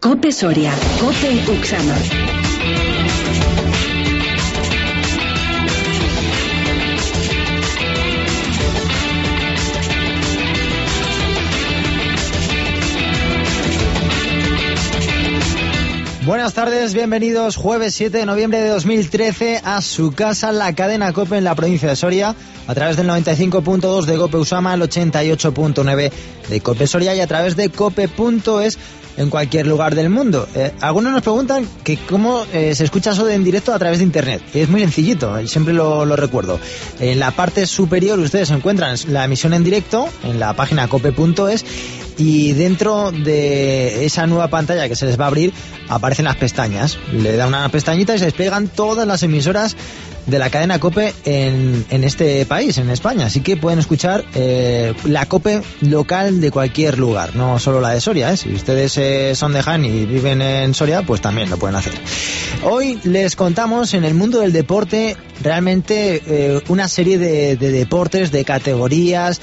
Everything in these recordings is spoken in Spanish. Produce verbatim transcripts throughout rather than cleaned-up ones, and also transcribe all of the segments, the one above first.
COPE Soria, COPE Uxama. Buenas tardes, bienvenidos jueves siete de noviembre de dos mil trece a su casa, la cadena COPE en la provincia de Soria, a través del noventa y cinco punto dos de COPE Usama, el ochenta y ocho punto nueve de COPE Soria y a través de cope punto es en cualquier lugar del mundo. Eh, algunos nos preguntan que cómo eh, se escucha eso en directo a través de internet. Es muy sencillito, y siempre lo, lo recuerdo. En la parte superior ustedes encuentran la emisión en directo en la página cope punto es y dentro de esa nueva pantalla que se les va a abrir aparecen las pestañas. Le da una pestañita y se despegan todas las emisoras de la cadena COPE en, en este país, en España. Así que pueden escuchar eh, la COPE local de cualquier lugar, no solo la de Soria, ¿eh? Si ustedes eh, son de Jaén y viven en Soria, pues también lo pueden hacer. Hoy les contamos en el mundo del deporte realmente eh, una serie de, de deportes, de categorías,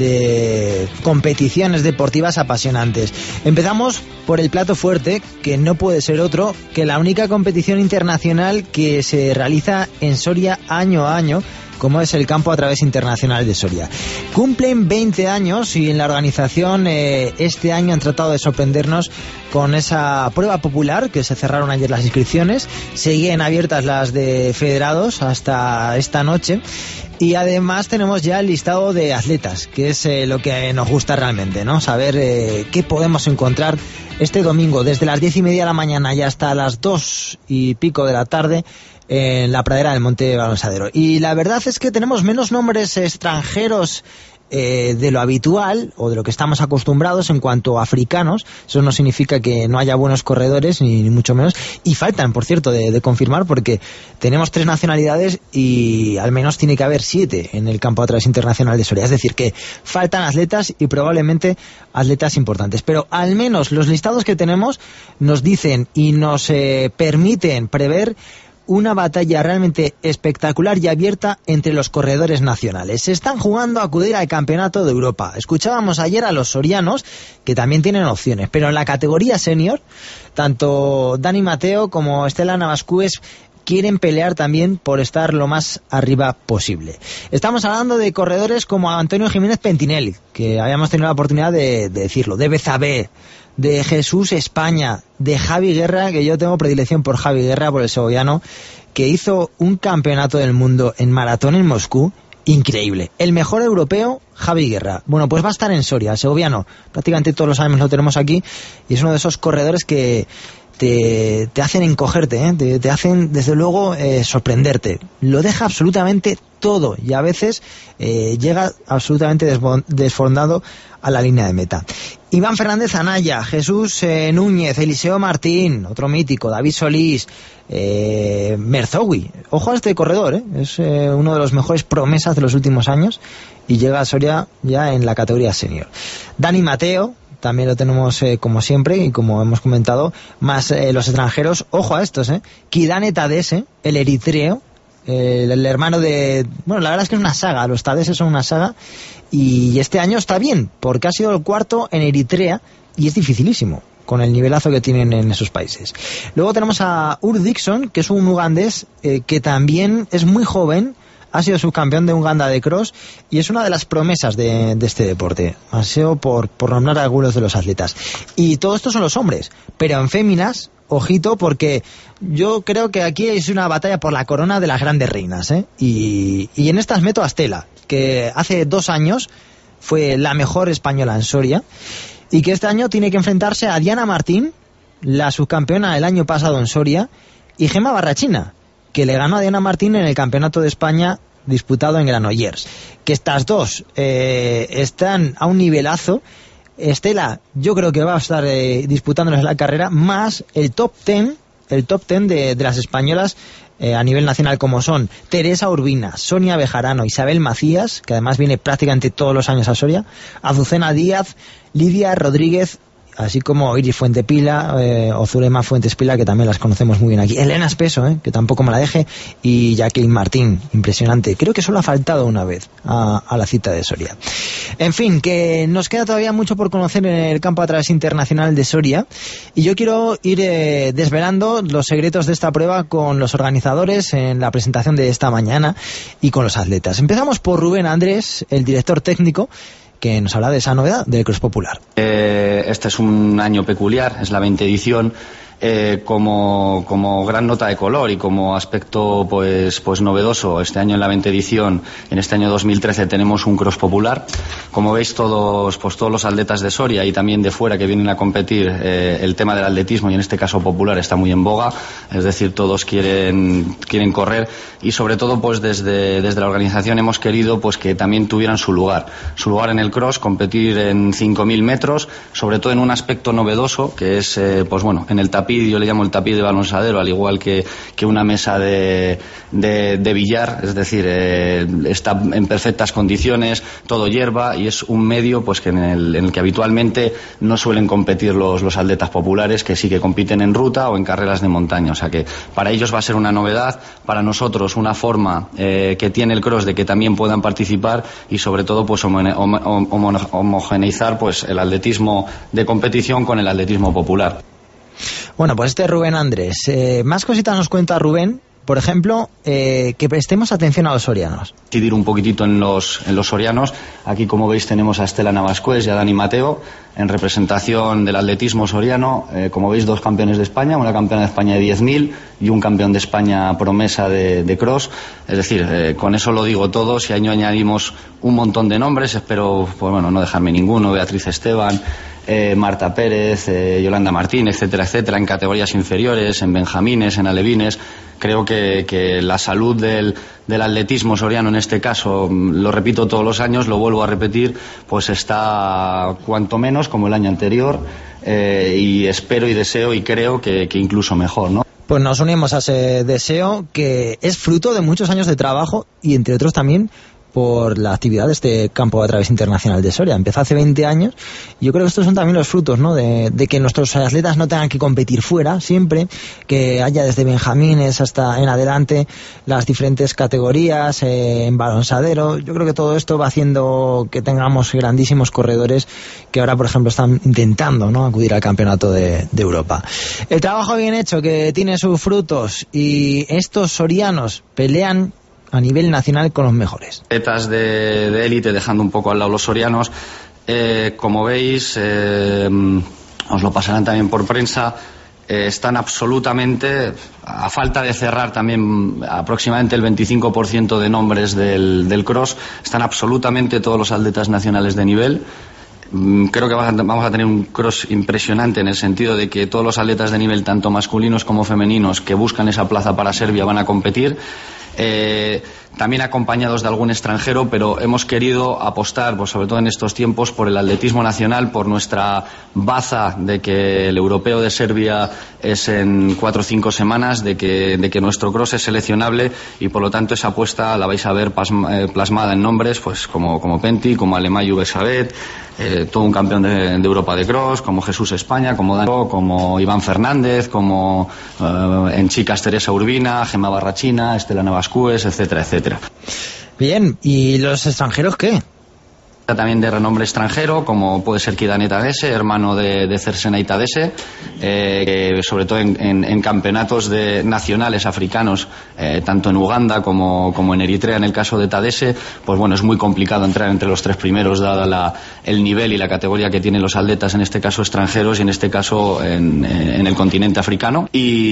de competiciones deportivas apasionantes. Empezamos por el plato fuerte, que no puede ser otro que la única competición internacional que se realiza en Soria año a año, como es el Campo a Través Internacional de Soria. Cumplen veinte años y en la organización eh, este año han tratado de sorprendernos con esa prueba popular, que se cerraron ayer las inscripciones, siguen abiertas las de federados hasta esta noche. Y además tenemos ya el listado de atletas, que es eh, lo que nos gusta realmente, ¿no? Saber eh, qué podemos encontrar este domingo, desde las diez y media de la mañana y hasta las dos y pico de la tarde, en la pradera del Monte Balonsadero. Y la verdad es que tenemos menos nombres extranjeros eh, de lo habitual o de lo que estamos acostumbrados en cuanto a africanos. Eso no significa que no haya buenos corredores, ni, ni mucho menos. Y faltan, por cierto, de, de confirmar, porque tenemos tres nacionalidades y al menos tiene que haber siete en el Campo a Través Internacional de Soria. Es decir, que faltan atletas y probablemente atletas importantes. Pero al menos los listados que tenemos nos dicen y nos eh, permiten prever una batalla realmente espectacular y abierta entre los corredores nacionales. Se están jugando a acudir al Campeonato de Europa. Escuchábamos ayer a los sorianos, que también tienen opciones, pero en la categoría senior, tanto Dani Mateo como Estela Navascues quieren pelear también por estar lo más arriba posible. Estamos hablando de corredores como Antonio Jiménez Pentinelli, que habíamos tenido la oportunidad de, de decirlo, de Bezabé, de Jesús España, de Javi Guerra, que yo tengo predilección por Javi Guerra, por el segoviano, que hizo un campeonato del mundo en maratón en Moscú increíble. El mejor europeo, Javi Guerra. Bueno, pues va a estar en Soria, el segoviano. Prácticamente todos los años lo tenemos aquí y es uno de esos corredores que te, te hacen encogerte, ¿eh? te, te hacen, desde luego, eh, sorprenderte. Lo deja absolutamente todo y a veces eh, llega absolutamente desfondado a la línea de meta. Iván Fernández Anaya, Jesús eh, Núñez, Eliseo Martín, otro mítico, David Solís, eh, Merzowi. Ojo a este corredor, ¿eh? es eh, uno de los mejores promesas de los últimos años y llega a Soria ya en la categoría senior. Dani Mateo, también lo tenemos eh, como siempre y como hemos comentado, más eh, los extranjeros. Ojo a estos, ¿eh? Kidane Tadese, el eritreo, el, el hermano de... Bueno, la verdad es que es una saga, los Tadeses son una saga y este año está bien, porque ha sido el cuarto en Eritrea y es dificilísimo con el nivelazo que tienen en esos países. Luego tenemos a Ur Dixon, que es un ugandés eh, que también es muy joven, ha sido subcampeón de Uganda de cross y es una de las promesas de, de este deporte. Ha sido por, por nombrar a algunos de los atletas. Y todo esto son los hombres, pero en féminas, ojito, porque yo creo que aquí es una batalla por la corona de las grandes reinas, ¿eh? Y, y en estas meto a Estela, que hace dos años fue la mejor española en Soria y que este año tiene que enfrentarse a Diana Martín, la subcampeona el año pasado en Soria, y Gemma Barrachina, que le ganó a Diana Martín en el Campeonato de España disputado en Granollers. Que estas dos eh, están a un nivelazo. Estela, yo creo que va a estar eh, disputándoles la carrera, más el top ten, el top ten de, de las españolas eh, a nivel nacional, como son Teresa Urbina, Sonia Bejarano, Isabel Macías, que además viene prácticamente todos los años a Soria, Azucena Díaz, Lidia Rodríguez así como Iris Fuentepila eh, o Zulema Fuentes Pila, que también las conocemos muy bien aquí. Elena Espeso, eh, que tampoco me la deje, y Jacqueline Martín, impresionante. Creo que solo ha faltado una vez a, a la cita de Soria. En fin, que nos queda todavía mucho por conocer en el campo a través internacional de Soria, y yo quiero ir eh, desvelando los secretos de esta prueba con los organizadores en la presentación de esta mañana y con los atletas. Empezamos por Rubén Andrés, el director técnico, que nos habla de esa novedad del Cross Popular. Eh, este es un año peculiar, es la veinte edición. Eh, como, como gran nota de color y como aspecto pues, pues novedoso, este año en la veinte edición, en este año dos mil trece, tenemos un cross popular. Como veis, todos, pues, todos los atletas de Soria y también de fuera que vienen a competir, eh, el tema del atletismo, y en este caso popular, está muy en boga. Es decir, todos quieren, quieren correr, y sobre todo pues desde, desde la organización hemos querido pues que también tuvieran su lugar, su lugar en el cross, competir en cinco mil metros, sobre todo en un aspecto novedoso que es eh, pues bueno, en el tapiz. Yo le llamo el tapiz de balonsadero, al igual que, que una mesa de, de, de billar, es decir, eh, está en perfectas condiciones, todo hierba, y es un medio pues que en el, en el que habitualmente no suelen competir los, los atletas populares, que sí que compiten en ruta o en carreras de montaña. O sea que para ellos va a ser una novedad, para nosotros una forma eh, que tiene el cross de que también puedan participar, y sobre todo pues homone, homo, homogeneizar pues el atletismo de competición con el atletismo popular. Bueno, pues este es Rubén Andrés. Eh, más cositas nos cuenta Rubén. Por ejemplo, eh, que prestemos atención a los sorianos. Decidir un poquitito en los, en los sorianos. Aquí, como veis, tenemos a Estela Navascués y a Dani Mateo en representación del atletismo soriano. Eh, como veis, dos campeones de España, una campeona de España de diez mil y un campeón de España promesa de, de cross. Es decir, eh, con eso lo digo todo. Si año añadimos un montón de nombres, espero pues bueno, no dejarme ninguno. Beatriz Esteban, Eh, Marta Pérez, eh, Yolanda Martín, etcétera, etcétera, en categorías inferiores, en benjamines, en alevines. Creo que, que la salud del, del atletismo soriano, en este caso, lo repito todos los años, lo vuelvo a repetir, pues está cuanto menos como el año anterior, eh, y espero y deseo y creo que, que incluso mejor, ¿no? Pues nos unimos a ese deseo, que es fruto de muchos años de trabajo y, entre otros, también por la actividad de este campo a través internacional de Soria. Empezó hace veinte años, y yo creo que estos son también los frutos, ¿no? De, de que nuestros atletas no tengan que competir fuera siempre, que haya desde benjamines hasta en adelante las diferentes categorías, eh, en balonsadero. Yo creo que todo esto va haciendo que tengamos grandísimos corredores que ahora, por ejemplo, están intentando, ¿no?, acudir al campeonato de, de Europa. El trabajo bien hecho, que tiene sus frutos, y estos sorianos pelean a nivel nacional con los mejores. Atletas de élite, dejando un poco al lado los sorianos, eh, como veis, eh, os lo pasarán también por prensa, eh, están absolutamente, a falta de cerrar también aproximadamente el veinticinco por ciento de nombres del, del cross, están absolutamente todos los atletas nacionales de nivel. Creo que vamos a tener un cross impresionante, en el sentido de que todos los atletas de nivel, tanto masculinos como femeninos, que buscan esa plaza para Serbia, van a competir. Eh, también acompañados de algún extranjero, pero hemos querido apostar, pues sobre todo en estos tiempos, por el atletismo nacional, por nuestra baza de que el europeo de Serbia es en cuatro o cinco semanas, de que, de que nuestro cross es seleccionable, y por lo tanto esa apuesta la vais a ver plasmada en nombres pues como, como Pentti, como Alemayu Besabet, eh, todo un campeón de, de Europa de cross, como Jesús España, como Dani, como Iván Fernández, como eh, en chicas Teresa Urbina, Gemma Barrachina, Estela Navascués, etcétera, etcétera. Bien, ¿y los extranjeros qué? También de renombre extranjero, como puede ser Kidane Tadese, hermano de, de Cercenay Tadese, eh, que sobre todo en, en, en campeonatos de nacionales africanos, eh, tanto en Uganda como, como en Eritrea, en el caso de Tadese, pues bueno, es muy complicado entrar entre los tres primeros, dada la, el nivel y la categoría que tienen los atletas, en este caso extranjeros, y en este caso en, en el continente africano.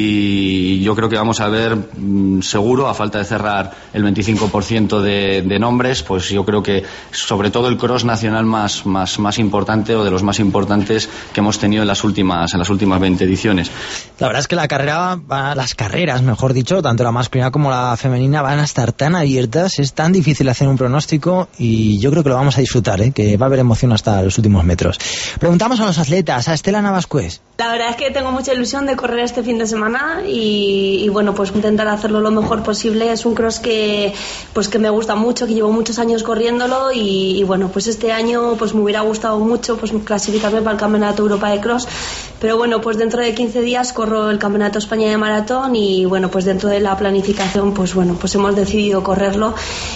Y yo creo que vamos a ver, seguro, a falta de cerrar el veinticinco por ciento de, de nombres, pues yo creo que sobre todo el cross nacional más, más, más importante, o de los más importantes que hemos tenido en las últimas en las últimas veinte ediciones. La verdad es que la carrera, las carreras, mejor dicho, tanto la masculina como la femenina, van a estar tan abiertas, es tan difícil hacer un pronóstico, y yo creo que lo vamos a disfrutar, ¿eh? Que va a haber emoción hasta los últimos metros. Preguntamos a los atletas, a Estela Navascués. La verdad es que tengo mucha ilusión de correr este fin de semana, y, y bueno, pues intentar hacerlo lo mejor posible. Es un cross que, pues que me gusta mucho, que llevo muchos años corriéndolo, y, y bueno, pues pues este año pues me hubiera gustado mucho pues clasificarme para el Campeonato Europa de Cross, pero bueno, pues dentro de quince días corro el Campeonato España de Maratón y bueno, pues dentro de la planificación pues bueno, pues hemos decidido correrlo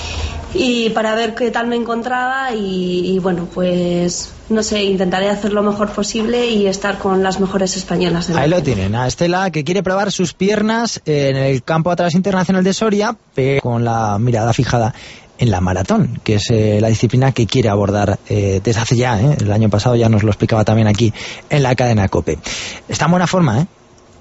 y para ver qué tal me encontraba y, y bueno, pues no sé, intentaré hacer lo mejor posible y estar con las mejores españolas. Ahí lo tienen, a Estela, que quiere probar sus piernas en el campo a través internacional de Soria, pero con la mirada fijada en la maratón, que es eh, la disciplina que quiere abordar eh, desde hace ya, eh, el año pasado ya nos lo explicaba también aquí en la cadena COPE. Está en buena forma, ¿eh?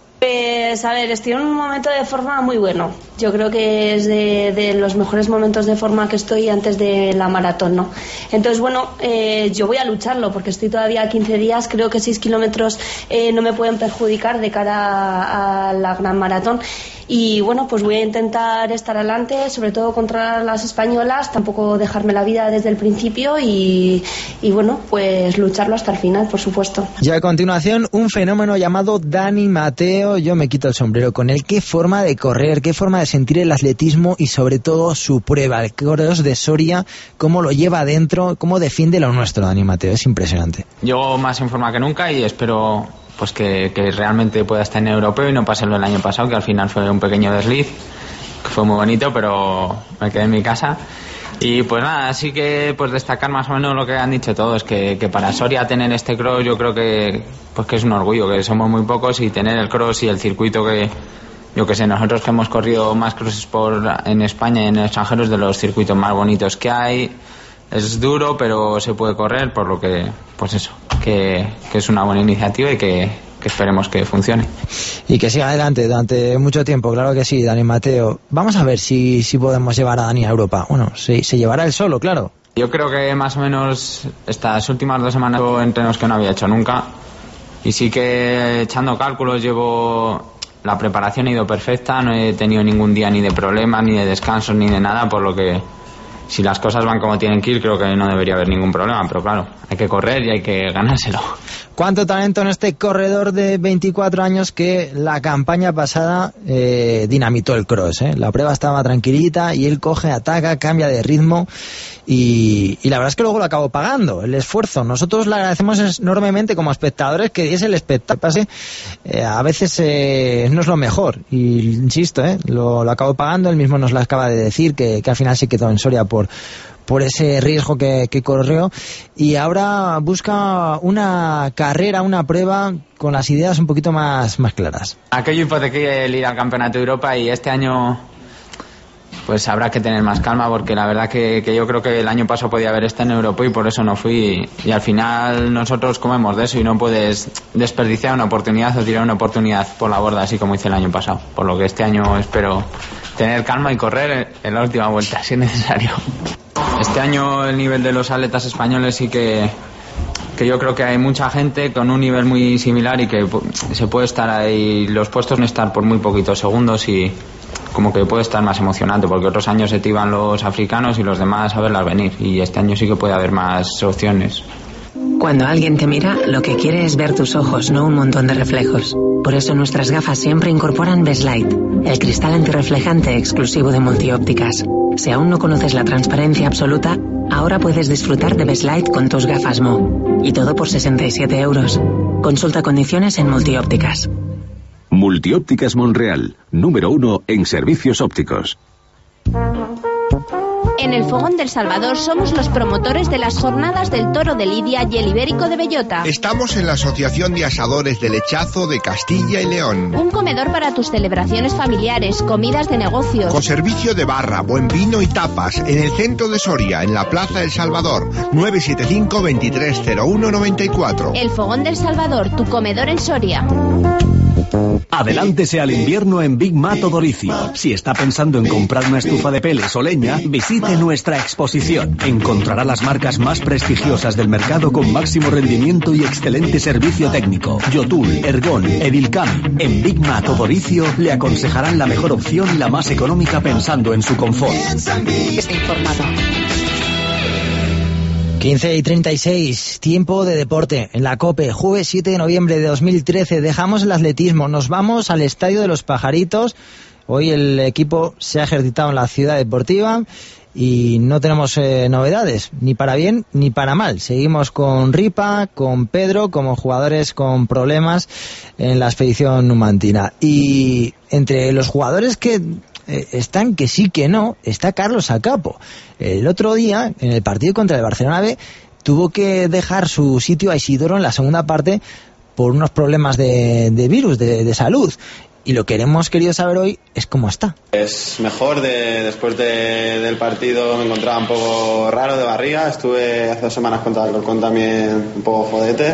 Pues a ver, estoy en un momento de forma muy bueno. Yo creo que es de, de los mejores momentos de forma que estoy antes de la maratón, ¿no? Entonces, bueno, eh, yo voy a lucharlo porque estoy todavía a quince días. Creo que seis kilómetros eh, no me pueden perjudicar de cara a, a la gran maratón. Y bueno, pues voy a intentar estar adelante, sobre todo contra las españolas, tampoco dejarme la vida desde el principio y, y bueno, pues lucharlo hasta el final, por supuesto. Y a continuación, un fenómeno llamado Dani Mateo. Yo me quito el sombrero con él. Qué forma de correr, qué forma de sentir el atletismo y sobre todo su prueba, el Cross de Soria, cómo lo lleva adentro, cómo defiende lo nuestro, Dani Mateo. Es impresionante. Yo más en forma que nunca y espero pues que, que realmente pueda estar en el europeo y no pasarlo el año pasado, que al final fue un pequeño desliz, que fue muy bonito, pero me quedé en mi casa. Y pues nada, así que pues destacar más o menos lo que han dicho todos, que, que para Soria tener este cross yo creo que pues que es un orgullo, que somos muy pocos y tener el cross y el circuito que yo que sé, nosotros que hemos corrido más crosses por en España y en el extranjero es de los circuitos más bonitos que hay. Es duro, pero se puede correr, por lo que, pues eso, que, que es una buena iniciativa y que, que esperemos que funcione. Y que siga adelante durante mucho tiempo, claro que sí, Dani Mateo. Vamos a ver si, si podemos llevar a Dani a Europa. Bueno, se, se llevará él solo, claro. Yo creo que más o menos estas últimas dos semanas llevo entrenos que no había hecho nunca. Y sí que echando cálculos llevo... La preparación ha ido perfecta, no he tenido ningún día ni de problemas, ni de descansos, ni de nada, por lo que... Si las cosas van como tienen que ir, creo que no debería haber ningún problema, pero claro, hay que correr y hay que ganárselo. Cuánto talento en este corredor de veinticuatro años que la campaña pasada eh, dinamitó el cross, ¿eh? La prueba estaba tranquilita y él coge, ataca, cambia de ritmo y, y la verdad es que luego lo acabó pagando, el esfuerzo. Nosotros le agradecemos enormemente como espectadores que diese el espectáculo. Eh, a veces eh, no es lo mejor y insisto, ¿eh? lo, lo acabó pagando, él mismo nos lo acaba de decir, que, que al final se quedó en Soria por por ese riesgo que, que corrió y ahora busca una carrera, una prueba con las ideas un poquito más, más claras. Aquello hipotequé el ir al Campeonato de Europa y este año pues habrá que tener más calma porque la verdad que, que yo creo que el año pasado podía haber estado en Europa y por eso no fui y, y al final nosotros comemos de eso y no puedes desperdiciar una oportunidad o tirar una oportunidad por la borda así como hice el año pasado, por lo que este año espero tener calma y correr en la última vuelta si es necesario. Este año el nivel de los atletas españoles sí que, que yo creo que hay mucha gente con un nivel muy similar y que se puede estar ahí, los puestos no estar por muy poquitos segundos y como que puede estar más emocionante porque otros años se te iban los africanos y los demás a verlas venir y este año sí que puede haber más opciones. Cuando alguien te mira, lo que quiere es ver tus ojos, no un montón de reflejos. Por eso nuestras gafas siempre incorporan Bestlight, el cristal antirreflejante exclusivo de Multiópticas. Si aún no conoces la transparencia absoluta, ahora puedes disfrutar de Bestlight con tus gafas Mo. Y todo por sesenta y siete euros. Consulta condiciones en Multiópticas. Multiópticas Monreal, número uno en servicios ópticos. En el Fogón del Salvador somos los promotores de las jornadas del Toro de Lidia y el Ibérico de Bellota. Estamos en la Asociación de Asadores de Lechazo de Castilla y León. Un comedor para tus celebraciones familiares, comidas de negocios. Con servicio de barra, buen vino y tapas en el centro de Soria, en la Plaza del Salvador, nueve siete cinco, veintitrés cero uno noventa y cuatro. El Fogón del Salvador, tu comedor en Soria. Adelántese al invierno en Big Mato Doricio. Si está pensando en comprar una estufa de peles o leña, visite nuestra exposición. Encontrará las marcas más prestigiosas del mercado con máximo rendimiento y excelente servicio técnico. Yotul, Ergon, Edilcam. En Big Mato Doricio le aconsejarán la mejor opción y la más económica pensando en su confort. Está informado. quince y treinta y seis, tiempo de deporte en la COPE, jueves siete de noviembre de dos mil trece. Dejamos el atletismo, nos vamos al Estadio de los Pajaritos. Hoy el equipo se ha ejercitado en la ciudad deportiva y no tenemos eh, novedades, ni para bien ni para mal. Seguimos con Ripa, con Pedro, como jugadores con problemas en la expedición numantina. Y entre los jugadores que eh, están que sí que no, está Carlos Acapo. El otro día, en el partido contra el Barcelona B, tuvo que dejar su sitio a Isidoro en la segunda parte por unos problemas de, de virus, de, de salud. Y lo que hemos querido saber hoy es cómo está. Es mejor, de, después de, del partido me encontraba un poco raro de barriga, estuve hace dos semanas con Alcorcón también un poco jodete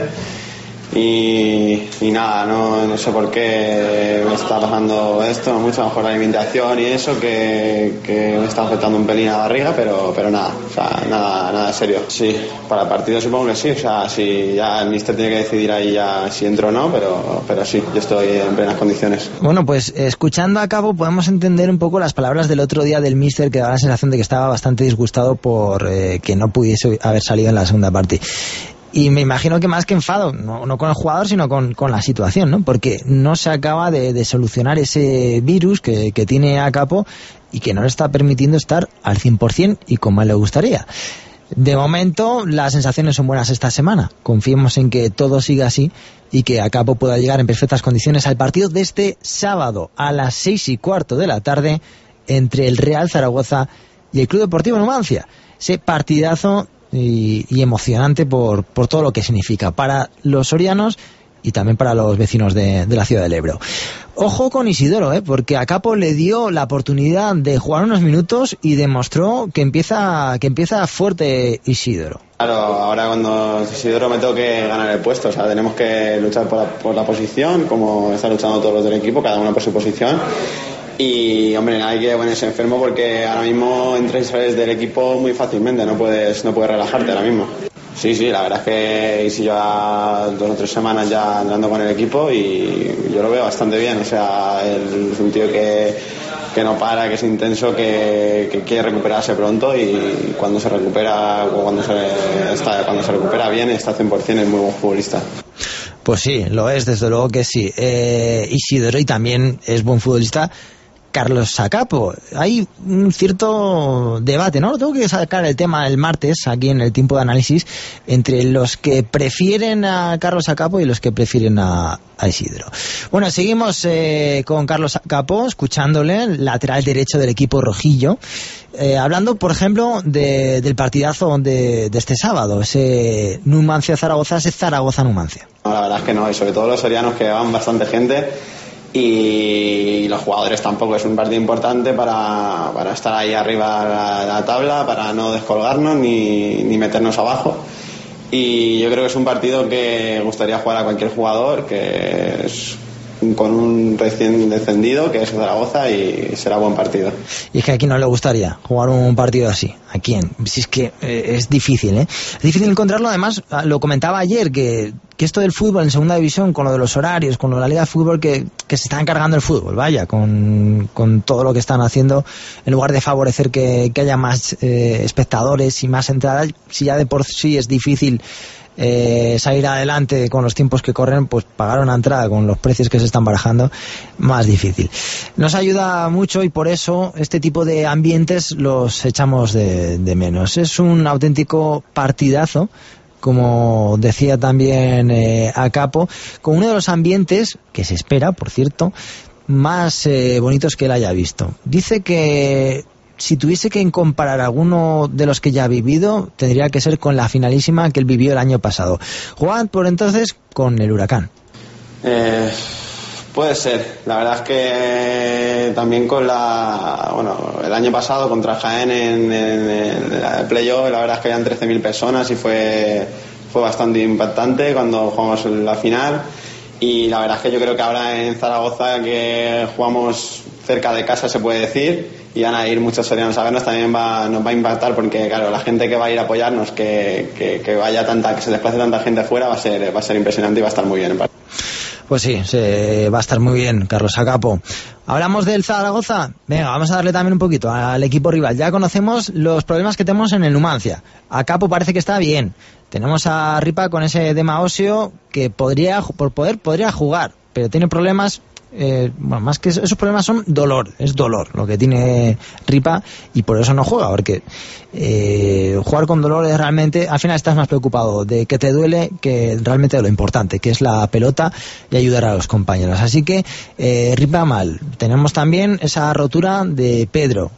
y, y nada, no, no sé por qué me está pasando esto, mucho mejor la alimentación y eso, que, que me está afectando un pelín a la barriga, pero, pero nada, o sea, nada, nada serio. Sí, para el partido supongo que sí, o sea, si ya el míster tiene que decidir ahí ya si entro o no, pero, pero sí, yo estoy en plenas condiciones. Bueno, pues escuchando a Acapo podemos entender un poco las palabras del otro día del míster, que daba la sensación de que estaba bastante disgustado por eh, que no pudiese haber salido en la segunda parte. Y me imagino que más que enfado, no, no con el jugador, sino con, con la situación, ¿no? Porque no se acaba de, de solucionar ese virus que, que tiene Acapo y que no le está permitiendo estar al cien por ciento y como a él le gustaría. De momento, las sensaciones son buenas esta semana. Confiemos en que todo siga así y que Acapo pueda llegar en perfectas condiciones al partido de este sábado a las seis y cuarto de la tarde entre el Real Zaragoza y el Club Deportivo Numancia. Ese partidazo Y, y emocionante por, por todo lo que significa para los sorianos y también para los vecinos de, de la ciudad del Ebro. Ojo con Isidoro, ¿eh? Porque Acapo le dio la oportunidad de jugar unos minutos y demostró que empieza, que empieza fuerte Isidoro. Claro, ahora cuando Isidoro me toque ganar el puesto, o sea, tenemos que luchar por la, por la posición, como están luchando todos los del equipo, cada uno por su posición. Y hombre, hay que ponerse enfermo porque ahora mismo entras y sales del equipo muy fácilmente, no puedes no puedes relajarte ahora mismo. Sí, sí, la verdad es que si lleva dos o tres semanas ya andando con el equipo y yo lo veo bastante bien, o sea, el, es un tío que, que no para, que es intenso, que, que quiere recuperarse pronto y cuando se recupera cuando se, está, cuando se recupera bien está cien por ciento, es muy buen futbolista. Pues sí, lo es, desde luego que sí. Eh, Isidoro y también es buen futbolista Carlos Acapo. Hay un cierto debate, ¿no? Tengo que sacar el tema el martes aquí en el tiempo de análisis entre los que prefieren a Carlos Acapo y los que prefieren a, a Isidro. Bueno, seguimos eh, con Carlos Acapo, escuchándole, lateral derecho del equipo rojillo, eh, hablando, por ejemplo, de, del partidazo de, de este sábado, ese Numancia-Zaragoza, ese Zaragoza-Numancia. No, la verdad es que no, y sobre todo los sorianos, que van bastante gente, y los jugadores tampoco. Es un partido importante para, para estar ahí arriba de la, la tabla, para no descolgarnos ni, ni meternos abajo. Y yo creo que es un partido que gustaría jugar a cualquier jugador, que es con un recién descendido, que es Zaragoza, y será buen partido. Y es que aquí no le gustaría jugar un partido así. ¿A quién? Si es que eh, es difícil, ¿eh? Es difícil encontrarlo. Además, lo comentaba ayer, que, que esto del fútbol en segunda división, con lo de los horarios, con lo de la liga de fútbol, que, que se está encargando el fútbol, vaya, con, con todo lo que están haciendo, en lugar de favorecer que, que haya más eh, espectadores y más entradas. Si ya de por sí es difícil Eh, salir adelante con los tiempos que corren, pues pagar una entrada con los precios que se están barajando, más difícil. Nos ayuda mucho y por eso este tipo de ambientes los echamos de, de menos. Es un auténtico partidazo, como decía también eh, Acapo, con uno de los ambientes que se espera, por cierto, más eh, bonitos que él haya visto. Dice que si tuviese que comparar alguno de los que ya ha vivido, tendría que ser con la finalísima que él vivió el año pasado. Juan, por entonces, con el Huracán. Eh, puede ser. La verdad es que también con la... Bueno, el año pasado contra Jaén en, en, en el playoff, la verdad es que habían trece mil personas y fue, fue bastante impactante cuando jugamos la final. Y la verdad es que yo creo que ahora en Zaragoza, que jugamos cerca de casa, se puede decir, y van a ir muchos sorianos a vernos, también va, nos va a impactar, porque claro, la gente que va a ir a apoyarnos, que, que, que vaya tanta, que se desplace tanta gente afuera, va a ser, va a ser impresionante y va a estar muy bien. Pues sí, se, va a estar muy bien, Carlos Acapo. ¿Hablamos del Zaragoza? Venga, vamos a darle también un poquito al equipo rival. Ya conocemos los problemas que tenemos en el Numancia. Acapo parece que está bien. Tenemos a Ripa con ese edema óseo que podría, por poder, podría jugar, pero tiene problemas eh, bueno, más que esos problemas son dolor, es dolor lo que tiene Ripa, y por eso no juega, porque eh, jugar con dolor es realmente, al final estás más preocupado de que te duele que realmente de lo importante, que es la pelota y ayudar a los compañeros. Así que eh, Ripa mal. Tenemos también esa rotura de Pedro,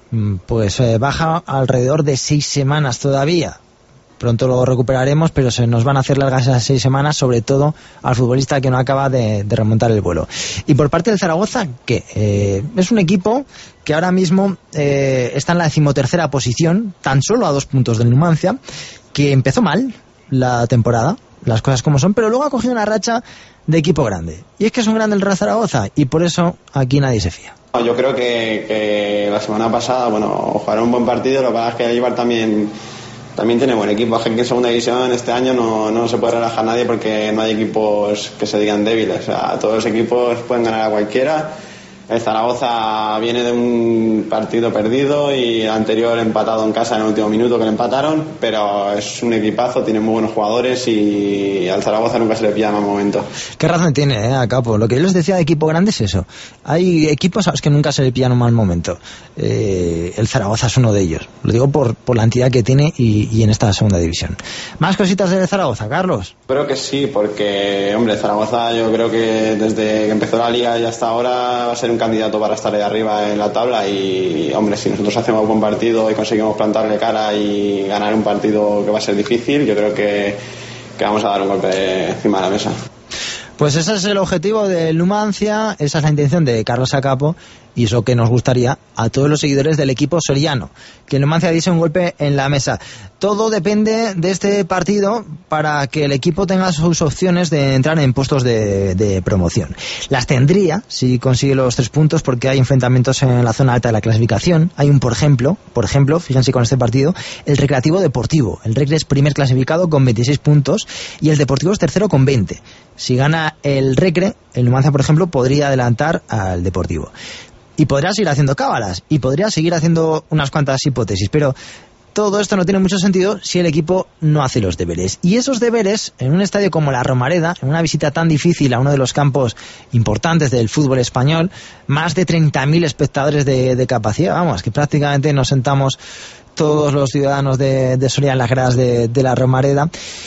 pues eh, baja alrededor de seis semanas todavía. Pronto lo recuperaremos, pero se nos van a hacer largas esas seis semanas, sobre todo al futbolista que no acaba de, de remontar el vuelo. Y por parte del Zaragoza, que eh, es un equipo que ahora mismo eh, está en la decimotercera posición, tan solo a dos puntos del Numancia, que empezó mal la temporada, las cosas como son, pero luego ha cogido una racha de equipo grande. Y es que es un grande el Real Zaragoza, y por eso aquí nadie se fía. Yo creo que, que la semana pasada, bueno, jugaron un buen partido, lo que pasa es que Eibar también... También tiene buen equipo. Es que en segunda división este año no, no se puede relajar nadie porque no hay equipos que se digan débiles. O sea, todos los equipos pueden ganar a cualquiera. El Zaragoza viene de un partido perdido y el anterior empatado en casa en el último minuto que le empataron, pero es un equipazo, tiene muy buenos jugadores y al Zaragoza nunca se le pilla en mal momento. Qué razón tiene, eh, Capo. Lo que yo les decía de equipo grande es eso. Hay equipos a los que nunca se le pillan un mal momento. Eh, el Zaragoza es uno de ellos. Lo digo por, por la entidad que tiene y, y en esta segunda división. ¿Más cositas de Zaragoza, Carlos? Creo que sí, porque, hombre, Zaragoza yo creo que desde que empezó la liga y hasta ahora va a ser un candidato para estar ahí arriba en la tabla y, hombre, si nosotros hacemos un buen partido y conseguimos plantarle cara y ganar un partido que va a ser difícil, yo creo que, que vamos a dar un golpe encima de la mesa. Pues ese es el objetivo del Numancia, esa es la intención de Carlos Acapo y eso que nos gustaría a todos los seguidores del equipo soriano, que el Numancia diese un golpe en la mesa. Todo depende de este partido para que el equipo tenga sus opciones de entrar en puestos de, de promoción. Las tendría si consigue los tres puntos porque hay enfrentamientos en la zona alta de la clasificación. Hay un, por ejemplo, por ejemplo, fíjense con este partido, el Recreativo Deportivo. El Recre es primer clasificado con veintiséis puntos y el Deportivo es tercero con veinte. Si gana el Recre, el Numancia, por ejemplo, podría adelantar al Deportivo. Y podría seguir haciendo cábalas, y podría seguir haciendo unas cuantas hipótesis, pero todo esto no tiene mucho sentido si el equipo no hace los deberes. Y esos deberes, en un estadio como la Romareda, en una visita tan difícil a uno de los campos importantes del fútbol español, más de treinta mil espectadores de, de capacidad, vamos, que prácticamente nos sentamos todos los ciudadanos de, de Soria en las gradas de, de la Romareda,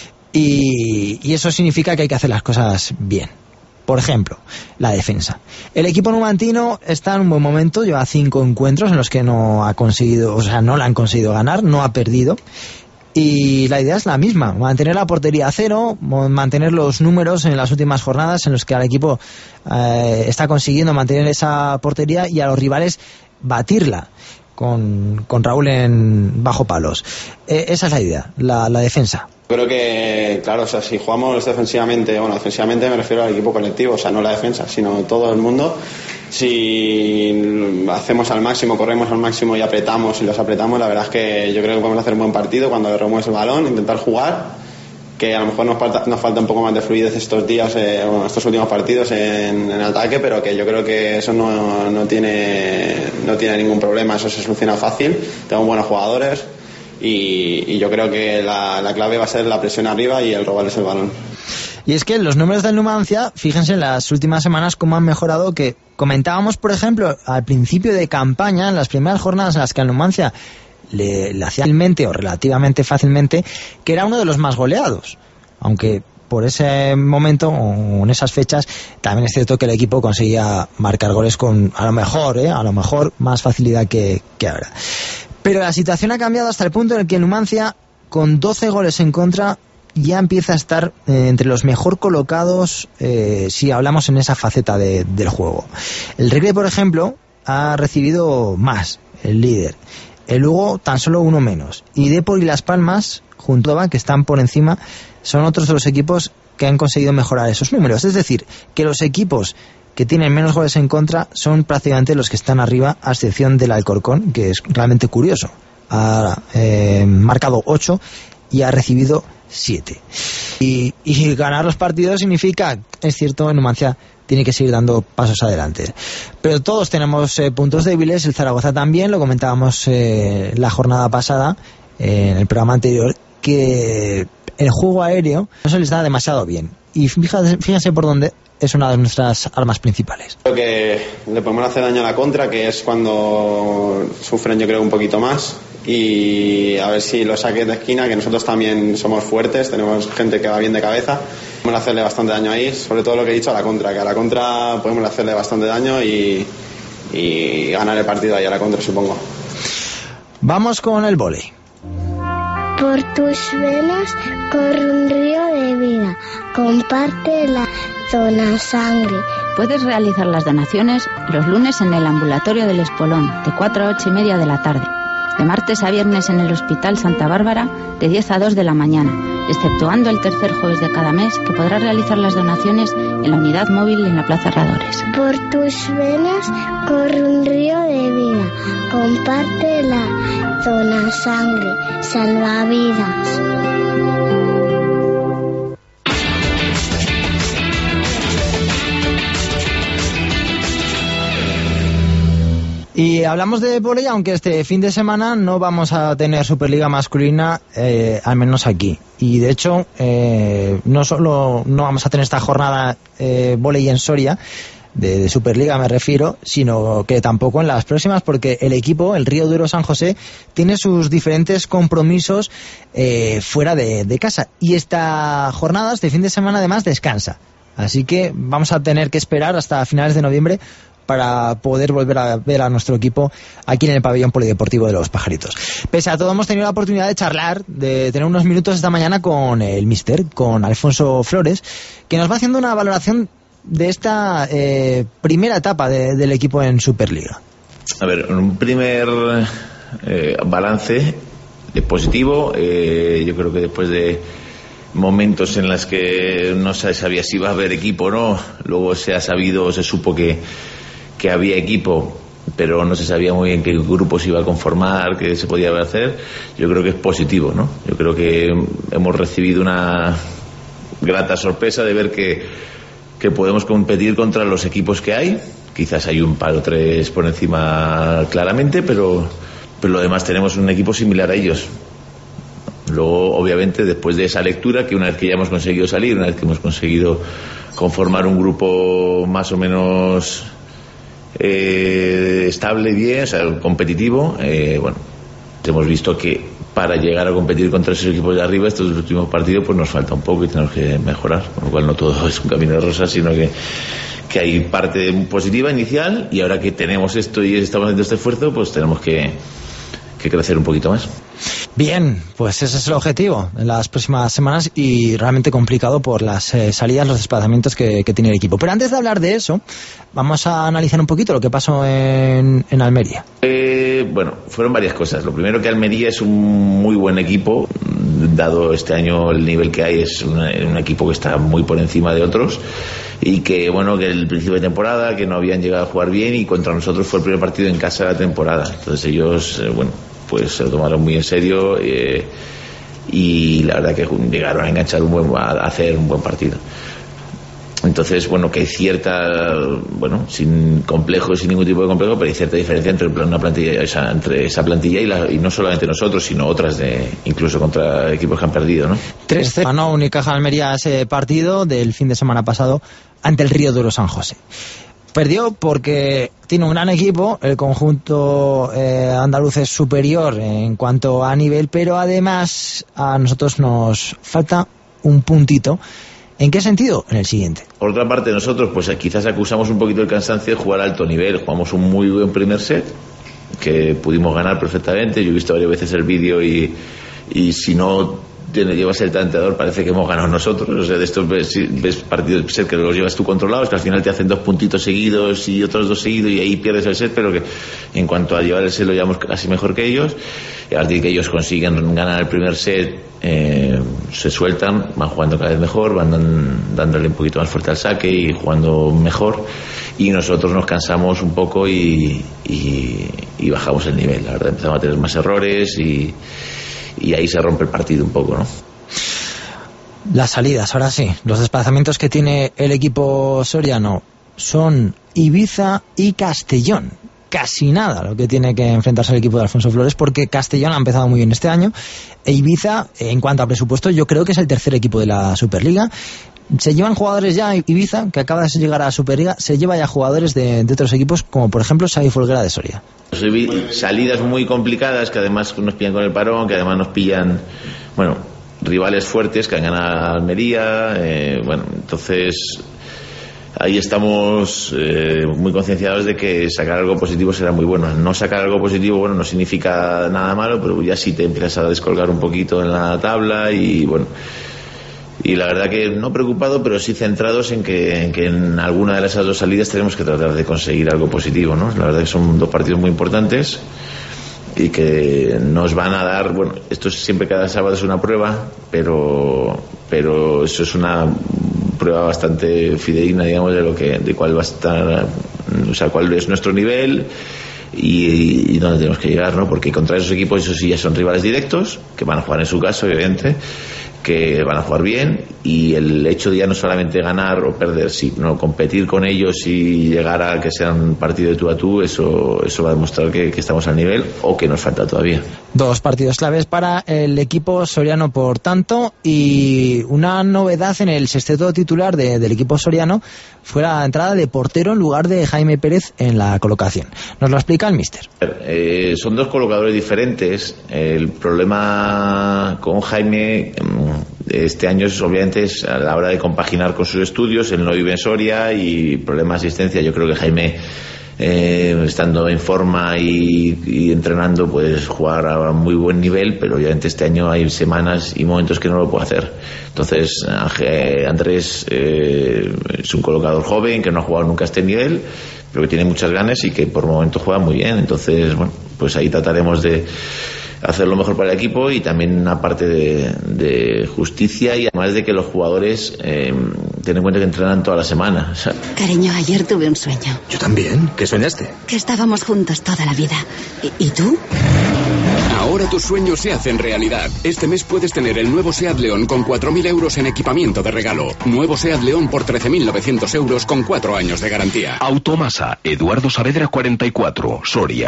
y, y eso significa que hay que hacer las cosas bien. Por ejemplo, la defensa. El equipo numantino está en un buen momento, lleva cinco encuentros en los que no ha conseguido, o sea, no la han conseguido ganar, no ha perdido. Y la idea es la misma, mantener la portería a cero, mantener los números en las últimas jornadas en los que el equipo eh, está consiguiendo mantener esa portería y a los rivales batirla con, con Raúl en bajo palos. Eh, esa es la idea, la, la defensa. Creo que, claro, o sea, si jugamos defensivamente, bueno, defensivamente me refiero al equipo colectivo, o sea, no la defensa, sino todo el mundo. Si hacemos al máximo, corremos al máximo y apretamos y los apretamos, la verdad es que yo creo que podemos hacer un buen partido cuando derrumemos el balón, intentar jugar, que a lo mejor nos falta, nos falta un poco más de fluidez estos días, eh, bueno, estos últimos partidos en, en ataque, pero que yo creo que eso no, no tiene, no tiene ningún problema, eso se soluciona fácil, tenemos buenos jugadores. Y, y yo creo que la, la clave va a ser la presión arriba y el robarles el balón. Y es que los números del Numancia, fíjense en las últimas semanas cómo han mejorado, que comentábamos, por ejemplo, al principio de campaña, en las primeras jornadas en las que al Numancia le, le hacía fácilmente o relativamente fácilmente, que era uno de los más goleados, aunque por ese momento o en esas fechas también es cierto que el equipo conseguía marcar goles con a lo mejor, ¿eh? a lo mejor más facilidad que, que ahora. Pero la situación ha cambiado hasta el punto en el que el Numancia, con doce goles en contra, ya empieza a estar eh, entre los mejor colocados eh, si hablamos en esa faceta de, del juego. El Recre, por ejemplo, ha recibido más, el líder. El Lugo tan solo uno menos. Y Depor y Las Palmas, junto a que están por encima, son otros de los equipos que han conseguido mejorar esos números. Es decir, que los equipos que tienen menos goles en contra son prácticamente los que están arriba, a excepción del Alcorcón, que es realmente curioso. Ha eh, marcado ocho y ha recibido siete. Y, y ganar los partidos significa, es cierto, en Numancia tiene que seguir dando pasos adelante. Pero todos tenemos eh, puntos débiles, el Zaragoza también, lo comentábamos eh, la jornada pasada, eh, en el programa anterior, que el juego aéreo no se les da demasiado bien. Y fíjense, fíjense por dónde. es una de nuestras armas principales. Creo que le podemos hacer daño a la contra, que es cuando sufren yo creo un poquito más, y a ver si los saques de esquina, que nosotros también somos fuertes, tenemos gente que va bien de cabeza, podemos hacerle bastante daño ahí, sobre todo lo que he dicho a la contra, que a la contra podemos hacerle bastante daño y, y ganar el partido ahí a la contra, supongo. Vamos con el vóley. Por tus venas corre un río de vida, comparte la dona sangre. Puedes realizar las donaciones los lunes en el ambulatorio del Espolón, de cuatro a ocho y media de la tarde. De martes a viernes en el Hospital Santa Bárbara, de diez a dos de la mañana, exceptuando el tercer jueves de cada mes, que podrás realizar las donaciones en la unidad móvil en la Plaza Herradores. Por tus venas corre un río de vida, comparte la dona sangre, salva vidas. Y hablamos de vóley, aunque este fin de semana no vamos a tener Superliga masculina, eh, al menos aquí. Y de hecho, eh, no solo no vamos a tener esta jornada eh, vóley en Soria, de, de Superliga me refiero, sino que tampoco en las próximas, porque el equipo, el Río Duro San José, tiene sus diferentes compromisos eh, fuera de, de casa. Y esta jornada, este fin de semana, además, descansa. Así que vamos a tener que esperar hasta finales de noviembre para poder volver a ver a nuestro equipo aquí en el pabellón polideportivo de Los Pajaritos. Pese a todo, hemos tenido la oportunidad de charlar, de tener unos minutos esta mañana con el míster, con Alfonso Flores, que nos va haciendo una valoración de esta eh, primera etapa de, del equipo en Superliga. A ver, un primer eh, balance de positivo. Eh, yo creo que después de momentos en los que no se sabía si iba a haber equipo o no, luego se ha sabido, se supo que que había equipo, pero no se sabía muy bien qué grupo se iba a conformar, qué se podía hacer. Yo creo que es positivo, ¿no? Yo creo que hemos recibido una grata sorpresa de ver que, que podemos competir contra los equipos que hay. Quizás hay un par o tres por encima claramente, pero, pero lo demás tenemos un equipo similar a ellos. Luego, obviamente, después de esa lectura, que una vez que ya hemos conseguido salir, una vez que hemos conseguido conformar un grupo más o menos Eh, estable, bien, o sea, competitivo, eh, bueno, hemos visto que para llegar a competir contra esos equipos de arriba, estos últimos partidos, pues nos falta un poco y tenemos que mejorar, con lo cual no todo es un camino de rosas, sino que, que hay parte positiva inicial, y ahora que tenemos esto y estamos haciendo este esfuerzo, pues tenemos que, que crecer un poquito más. Bien, pues ese es el objetivo en las próximas semanas, y realmente complicado por las eh, salidas, los desplazamientos que, que tiene el equipo. Pero antes de hablar de eso, vamos a analizar un poquito lo que pasó en, en Almería. Eh, bueno, fueron varias cosas. Lo primero, que Almería es un muy buen equipo, dado este año el nivel que hay, es un, un equipo que está muy por encima de otros, y que bueno, que el principio de temporada, que no habían llegado a jugar bien, y contra nosotros fue el primer partido en casa de la temporada. Entonces ellos, eh, bueno, pues se lo tomaron muy en serio, eh, y la verdad que llegaron a enganchar un buen, a hacer un buen partido. Entonces, bueno, que hay cierta, bueno, sin complejos, sin ningún tipo de complejo, pero hay cierta diferencia entre una plantilla, o sea, entre esa plantilla y, la, y no solamente nosotros, sino otras, de incluso contra equipos que han perdido, ¿no? tres cero ganó Unicaja Almería ese partido del fin de semana pasado ante el Río Duro San José. Perdió porque tiene un gran equipo, el conjunto eh, andaluz es superior en cuanto a nivel, pero además a nosotros nos falta un puntito. ¿En qué sentido? En el siguiente. Por otra parte, nosotros pues quizás acusamos un poquito el cansancio de jugar a alto nivel. Jugamos un muy buen primer set, que pudimos ganar perfectamente. Yo he visto varias veces el vídeo y, y si no llevas el tanteador parece que hemos ganado nosotros. O sea, de estos ves, ves partidos set que los llevas tú controlados, que al final te hacen dos puntitos seguidos y otros dos seguidos y ahí pierdes el set, pero que en cuanto a llevar el set lo llevamos casi mejor que ellos. Y a partir de que ellos consiguen ganar el primer set, eh, se sueltan, van jugando cada vez mejor, van dan, dándole un poquito más fuerte al saque y jugando mejor, y nosotros nos cansamos un poco y, y, y bajamos el nivel. La verdad, empezamos a tener más errores y y ahí se rompe el partido un poco, ¿no? Las salidas, ahora sí, los desplazamientos que tiene el equipo soriano son Ibiza y Castellón. Casi nada lo que tiene que enfrentarse el equipo de Alfonso Flores, porque Castellón ha empezado muy bien este año, e Ibiza, en cuanto a presupuesto, yo creo que es el tercer equipo de la Superliga. Se llevan jugadores ya, Ibiza, que acaba de llegar a la Superliga, se lleva ya jugadores de, de otros equipos, como por ejemplo Xavi Folguera de Soria. Salidas muy complicadas, que además nos pillan con el parón, que además nos pillan, bueno, rivales fuertes que han ganado a Almería, eh, bueno, entonces ahí estamos eh, muy concienciados de que sacar algo positivo será muy bueno. No sacar algo positivo, bueno, no significa nada malo, pero ya sí te empiezas a descolgar un poquito en la tabla y bueno, y la verdad que no preocupado, pero sí centrados en que, en que en alguna de esas dos salidas tenemos que tratar de conseguir algo positivo, ¿no? La verdad que son dos partidos muy importantes y que nos van a dar, bueno, esto es, siempre cada sábado es una prueba, pero pero eso es una prueba bastante fidedigna, digamos, de lo que de cuál va a estar, o sea, cuál es nuestro nivel y, y dónde tenemos que llegar, ¿no? Porque contra esos equipos, esos sí ya son rivales directos, que van a jugar en su caso, obviamente, que van a jugar bien, y el hecho de ya no solamente ganar o perder, sino competir con ellos y llegar a que sea un partido de tú a tú, eso, eso va a demostrar que, que estamos al nivel o que nos falta todavía. Dos partidos claves para el equipo soriano, por tanto, y una novedad en el sexteto titular de, del equipo soriano fue la entrada de portero en lugar de Jaime Pérez en la colocación. Nos lo explica el míster. Eh, son dos colocadores diferentes. El problema con Jaime este año es obviamente es a la hora de compaginar con sus estudios. Él no vive en Soria y problema de asistencia. Yo creo que Jaime, eh, estando en forma y, y entrenando, puede jugar a muy buen nivel, pero obviamente este año hay semanas y momentos que no lo puede hacer. Entonces Andrés eh, es un colocador joven que no ha jugado nunca a este nivel, pero que tiene muchas ganas y que por momentos juega muy bien. Entonces, bueno, pues ahí trataremos de hacer lo mejor para el equipo y también aparte de, de justicia, y además de que los jugadores eh, ten en cuenta que entrenan toda la semana, o sea. Cariño, ayer tuve un sueño. Yo también. ¿Qué soñaste? Que estábamos juntos toda la vida. ¿Y, y tú? Ahora tus sueños se hacen realidad. Este mes puedes tener el nuevo SEAT León con cuatro mil euros en equipamiento de regalo. Nuevo SEAT León por trece mil novecientos euros con cuatro años de garantía. Automasa, Eduardo Saavedra cuarenta y cuatro, Soria.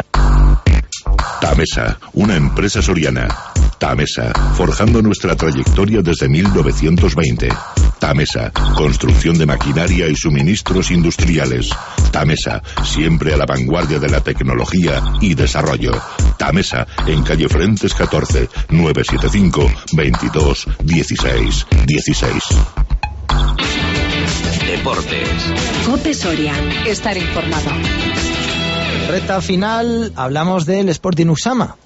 Tamesa, una empresa soriana. Tamesa, forjando nuestra trayectoria desde mil novecientos veinte. Tamesa, construcción de maquinaria y suministros industriales. Tamesa, siempre a la vanguardia de la tecnología y desarrollo. Tamesa, en calle Frentes catorce, nueve siete cinco, veintidós, dieciséis, dieciséis. Deportes. COPE Soria. Estar informado. Recta final, hablamos del Sporting Usama.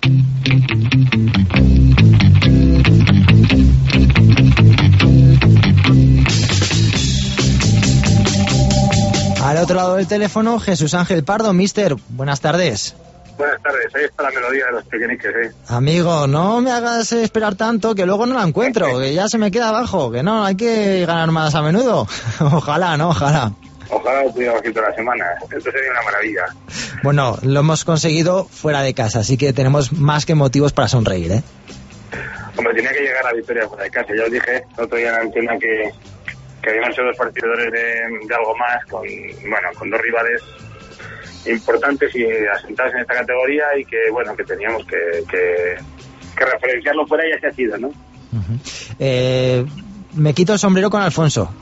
Al otro lado del teléfono, Jesús Ángel Pardo. Mister, buenas tardes. Buenas tardes, ahí está la melodía de los pequeñiques, ¿eh? Amigo, no me hagas esperar tanto, que luego no la encuentro, que ya se me queda abajo, que no, hay que ganar más a menudo. Ojalá, ¿no? Ojalá. Ojalá lo pudiéramos hacer toda la semana, esto sería una maravilla. Bueno, lo hemos conseguido fuera de casa, así que tenemos más que motivos para sonreír, ¿eh? Hombre, tenía que llegar a la victoria fuera de casa. Ya os dije el otro día en la antena que, que habíamos sido dos partidores de, de algo más, con bueno, con dos rivales importantes y asentados en esta categoría, y que bueno, que teníamos que, que, que referenciarlo fuera, y así ha sido, ¿no? Uh-huh. eh, me quito el sombrero con Alfonso.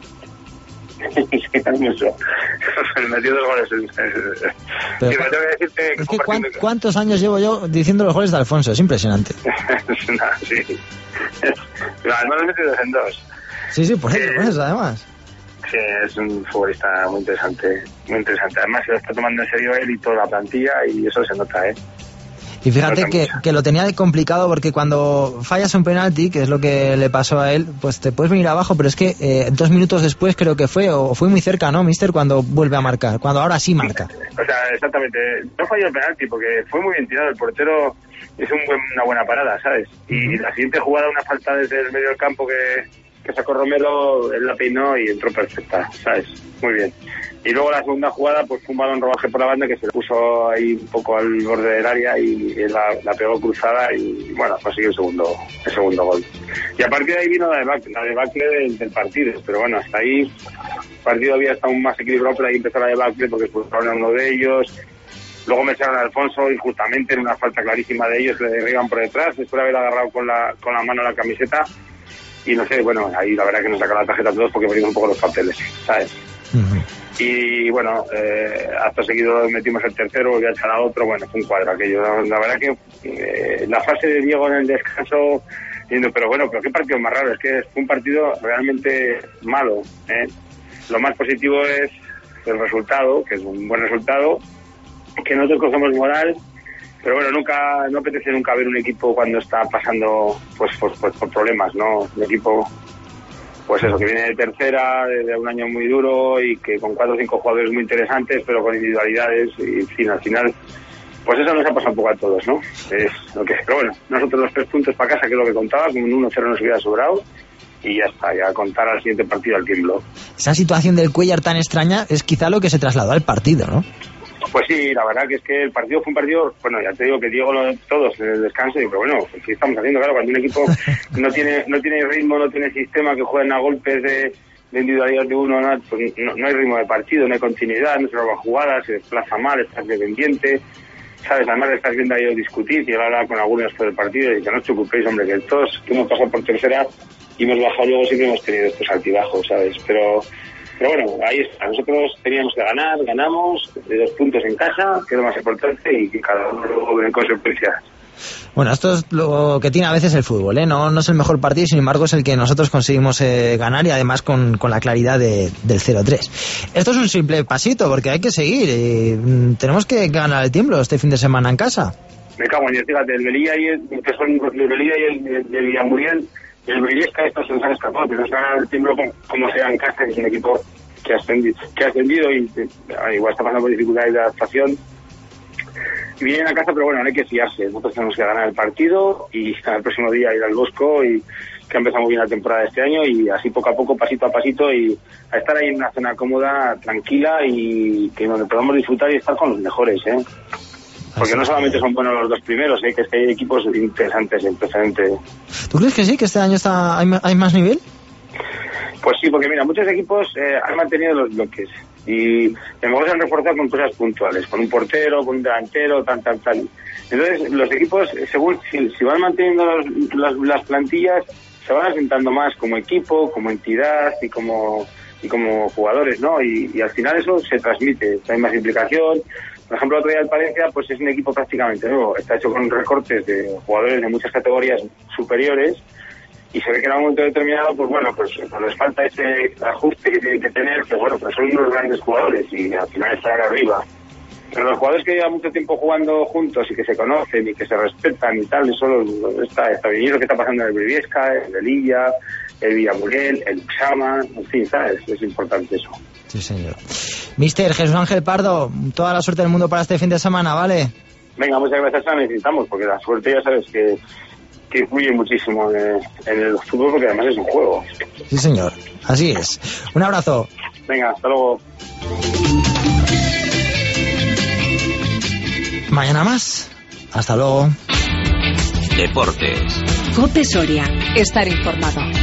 Sí, Alfonso. Me metió dos goles. Pero, sí, me tengo que decirte que es que ¿cuántos, ¿cuántos años llevo yo diciendo los goles de Alfonso? Es impresionante. No, sí. Pero además lo he metido en dos. Sí, sí, por eso, eh, por eso, además. Sí, es un futbolista muy interesante, muy interesante. Además se lo está tomando en serio él y toda la plantilla, y eso se nota, ¿eh? Y fíjate que, que lo tenía complicado, porque cuando fallas un penalti, que es lo que le pasó a él, pues te puedes venir abajo, pero es que eh, dos minutos después creo que fue, o fue muy cerca, ¿no, mister? Cuando vuelve a marcar, cuando ahora sí marca. O sea, exactamente. No falló el penalti porque fue muy bien tirado. El portero hizo un buen, una buena parada, ¿sabes? Y uh-huh. La siguiente jugada, una falta desde el medio del campo que, que sacó Romero, él la peinó y entró perfecta, ¿sabes? Muy bien. Y luego la segunda jugada, pues fue un balón rodaje por la banda que se le puso ahí un poco al borde del área y él la, la pegó cruzada y, bueno, consiguió el segundo, el segundo gol. Y a partir de ahí vino la debacle, la debacle del, del partido. Pero bueno, hasta ahí el partido había estado más equilibrado, pero ahí empezó la debacle porque expulsaron a uno de ellos. Luego me echaron a Alfonso injustamente en una falta clarísima de ellos, le derriban por detrás, después de haber agarrado con la, con la mano la camiseta. y no sé, bueno, ahí la verdad que nos sacaron la tarjeta a todos porque perdimos un poco los papeles, ¿sabes? Uh-huh. Y bueno, eh, hasta seguido metimos el tercero, volví a echar a otro, bueno, fue un cuadro aquello. La, la verdad que eh, la fase de Diego en el descanso, diciendo, pero bueno, pero qué partido más raro, es que fue un partido realmente malo, ¿eh? Lo más positivo es el resultado, que es un buen resultado, que nosotros cogemos moral, pero bueno, nunca, no apetece nunca ver un equipo cuando está pasando pues, pues, pues por problemas, ¿no? Un equipo, pues eso, que viene de tercera, de, de un año muy duro y que con cuatro o cinco jugadores muy interesantes, pero con individualidades y en fin, al final, pues eso nos ha pasado un poco a todos, ¿no? Es lo que, pero bueno, nosotros los tres puntos para casa, que es lo que contaba, con un uno cero nos hubiera sobrado y ya está, ya contar al siguiente partido al tiemblo. Esa situación del Cuéllar tan extraña es quizá lo que se trasladó al partido, ¿no? Pues sí, la verdad que es que el partido fue un partido, bueno, ya te digo que Diego lo, todos en el descanso, y pero bueno, pues ¿qué estamos haciendo? Claro, cuando un equipo no tiene no tiene ritmo, no tiene sistema, que juegan a golpes de, de individualidad de uno, no, pues no, no hay ritmo de partido, no hay continuidad, no se roban jugadas, se desplaza mal, estás dependiente, ¿sabes? Además estás viendo a ellos discutir y hablar con algunos por el partido y que no os preocupéis, hombre, que todos que hemos pasado por tercera y hemos bajado luego siempre hemos tenido estos altibajos, ¿sabes? Pero... Pero bueno, ahí está. Nosotros teníamos que ganar, ganamos, de dos puntos en casa, que es lo más importante, y que cada uno luego ve en consecuencias. Bueno, esto es lo que tiene a veces el fútbol, ¿eh? No, no es el mejor partido, sin embargo es el que nosotros conseguimos eh, ganar y además con, con la claridad de, del cero tres. Esto es un simple pasito, porque hay que seguir. Eh, tenemos que ganar el tiemblo este fin de semana en casa. Me cago en Dios, fíjate, el Melilla y el, que son el Melilla y el, el, el Villamuriel, el Briviesca, estos se nos han escapado, pero nos ganan el tiemblo como, como sea en casa, es un equipo que ha ascendido, que ha ascendido y eh, igual está pasando por dificultades de adaptación. Y vienen a casa, pero bueno, no hay que fiarse. Nosotros tenemos que ganar el partido y el próximo día ir al Bosco, y que ha empezado muy bien la temporada de este año, y así poco a poco, pasito a pasito, y a estar ahí en una zona cómoda, tranquila, y que donde podamos disfrutar y estar con los mejores, ¿eh? Porque no solamente son buenos los dos primeros, ¿eh? Que es que hay equipos interesantes en precedente. ¿Tú crees que sí, que este año está hay, hay más nivel? Pues sí, porque mira, muchos equipos eh, han mantenido los bloques y a lo mejor se han reforzado con cosas puntuales, con un portero, con un delantero, tal, tal, tal. Entonces, los equipos, según si, si van manteniendo los, las, las plantillas, se van asentando más como equipo, como entidad y como y como jugadores, ¿no? Y, y al final eso se transmite, hay más implicación. Por ejemplo, el otro día el Palencia, pues es un equipo prácticamente nuevo, está hecho con recortes de jugadores de muchas categorías superiores, y se ve que en un momento determinado, pues bueno, pues, pues les falta ese ajuste que tienen que tener, que bueno, pues son unos grandes jugadores y al final están arriba. Pero los jugadores que llevan mucho tiempo jugando juntos y que se conocen y que se respetan y tal, eso está, está bien. Y lo que está pasando en el Briviesca, el Melilla, el Villamuriel, el Xama, en fin, ¿sabes? Es importante eso. Sí, señor. Mister Jesús Ángel Pardo, toda la suerte del mundo para este fin de semana, ¿vale? Venga, muchas gracias, la necesitamos, porque la suerte ya sabes que, que influye muchísimo en, en el fútbol, porque además es un juego. Sí, señor, así es. Un abrazo. Venga, hasta luego. Mañana más. Hasta luego. Deportes. COPE Soria. Estar informado.